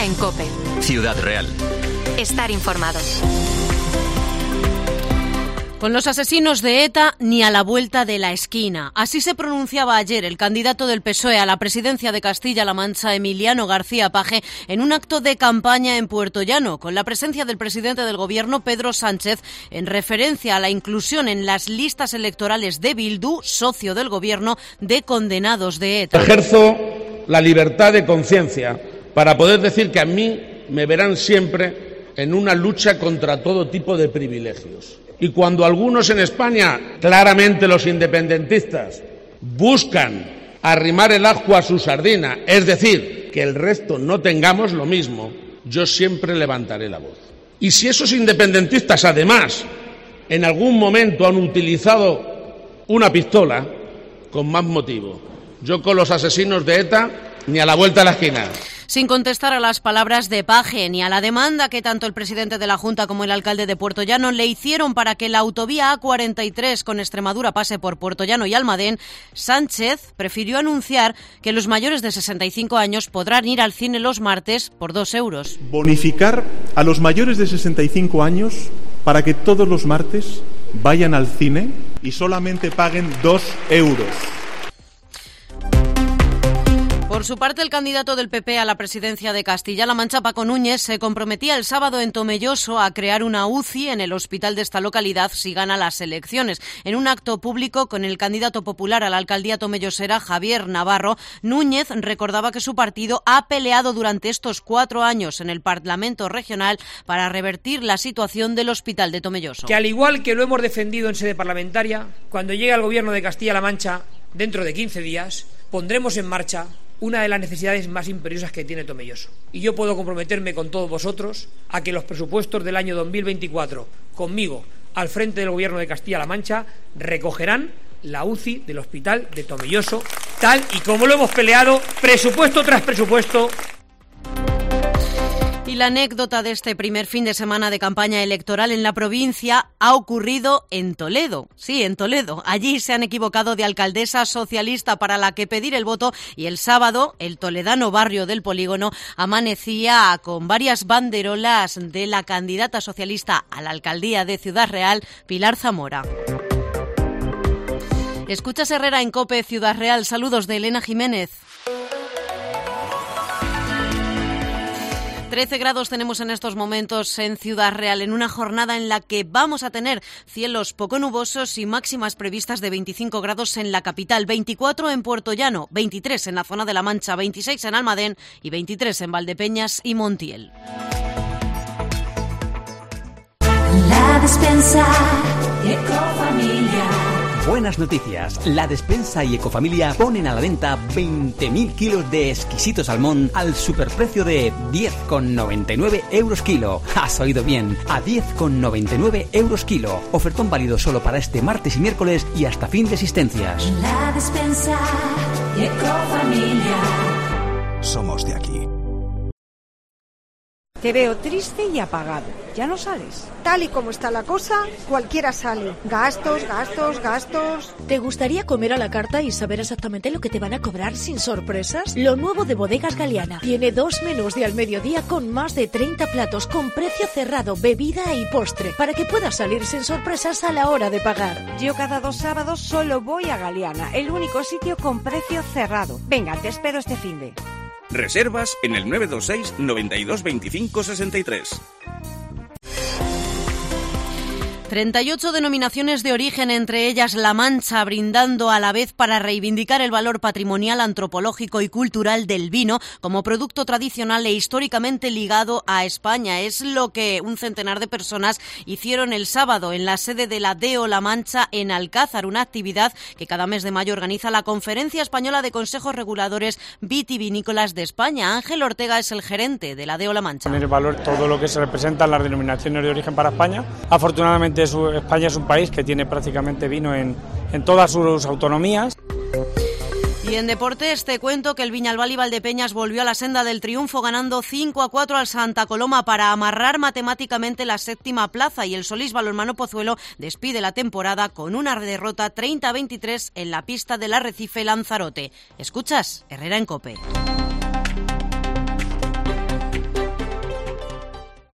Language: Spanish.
en COPE. Ciudad Real. Estar informado. Con los asesinos de ETA ni a la vuelta de la esquina. Así se pronunciaba ayer el candidato del PSOE a la presidencia de Castilla-La Mancha, Emiliano García Paje, en un acto de campaña en Puertollano, con la presencia del presidente del Gobierno, Pedro Sánchez, en referencia a la inclusión en las listas electorales de Bildu, socio del Gobierno, de condenados de ETA. Ejerzo la libertad de conciencia para poder decir que a mí me verán siempre en una lucha contra todo tipo de privilegios. Y cuando algunos en España, claramente los independentistas, buscan arrimar el ajo a su sardina, es decir, que el resto no tengamos lo mismo, yo siempre levantaré la voz. Y si esos independentistas, además, en algún momento han utilizado una pistola, con más motivo. Yo con los asesinos de ETA ni a la vuelta de la esquina. Sin contestar a las palabras de Paje ni a la demanda que tanto el presidente de la Junta como el alcalde de Puertollano le hicieron para que la autovía A43 con Extremadura pase por Puertollano y Almadén, Sánchez prefirió anunciar que los mayores de 65 años podrán ir al cine los martes por 2 euros. Bonificar a los mayores de 65 años para que todos los martes vayan al cine y solamente paguen 2 euros. Por su parte, el candidato del PP a la presidencia de Castilla-La Mancha, Paco Núñez, se comprometía el sábado en Tomelloso a crear una UCI en el hospital de esta localidad si gana las elecciones. En un acto público con el candidato popular a la alcaldía tomellosera, Javier Navarro, Núñez recordaba que su partido ha peleado durante estos 4 años en el Parlamento Regional para revertir la situación del hospital de Tomelloso. Que al igual que lo hemos defendido en sede parlamentaria, cuando llegue al gobierno de Castilla-La Mancha, dentro de 15 días, pondremos en marcha una de las necesidades más imperiosas que tiene Tomelloso. Y yo puedo comprometerme con todos vosotros a que los presupuestos del año 2024, conmigo, al frente del Gobierno de Castilla-La Mancha, recogerán la UCI del Hospital de Tomelloso, tal y como lo hemos peleado, presupuesto tras presupuesto. Y la anécdota de este primer fin de semana de campaña electoral en la provincia ha ocurrido en Toledo. Sí, en Toledo. Allí se han equivocado de alcaldesa socialista para la que pedir el voto y el sábado el toledano barrio del Polígono amanecía con varias banderolas de la candidata socialista a la alcaldía de Ciudad Real, Pilar Zamora. Escuchas Herrera en COPE Ciudad Real. Saludos de Elena Jiménez. 13 grados tenemos en estos momentos en Ciudad Real, en una jornada en la que vamos a tener cielos poco nubosos y máximas previstas de 25 grados en la capital, 24 en Puertollano, 23 en la zona de La Mancha, 26 en Almadén y 23 en Valdepeñas y Montiel. La Despensa y Ecofamilia. Buenas noticias. La Despensa y Ecofamilia ponen a la venta 20.000 kilos de exquisito salmón al superprecio de 10,99 euros kilo. Has oído bien, a 10,99 euros kilo. Ofertón válido solo para este martes y miércoles y hasta fin de existencias. La Despensa y Ecofamilia. Somos de aquí. Te veo triste y apagado. ¿Ya no sales? Tal y como está la cosa, cualquiera sale. Gastos, gastos, gastos. ¿Te gustaría comer a la carta y saber exactamente lo que te van a cobrar sin sorpresas? Lo nuevo de Bodegas Galeana. Tiene 2 menús de al mediodía con más de 30 platos con precio cerrado, bebida y postre, para que puedas salir sin sorpresas a la hora de pagar. Yo cada 2 sábados solo voy a Galeana, el único sitio con precio cerrado. Venga, te espero este finde. Reservas en el 926 92 25 63. 38 denominaciones de origen, entre ellas La Mancha, brindando a la vez para reivindicar el valor patrimonial, antropológico y cultural del vino como producto tradicional e históricamente ligado a España. Es lo que un centenar de personas hicieron el sábado en la sede de la DEO La Mancha en Alcázar, una actividad que cada mes de mayo organiza la Conferencia Española de Consejos Reguladores Vitivinícolas de España. Ángel Ortega es el gerente de la DEO La Mancha. Poner en valor todo lo que se representa en las denominaciones de origen para España. Afortunadamente España es un país que tiene prácticamente vino en todas sus autonomías. Y en deportes te cuento que el Viñalbal y Valdepeñas volvió a la senda del triunfo ganando 5-4 al Santa Coloma para amarrar matemáticamente la 7ª plaza, y el Solís Balonmano Pozuelo despide la temporada con una derrota 30-23 en la pista del Arrecife Lanzarote. Escuchas Herrera en COPE.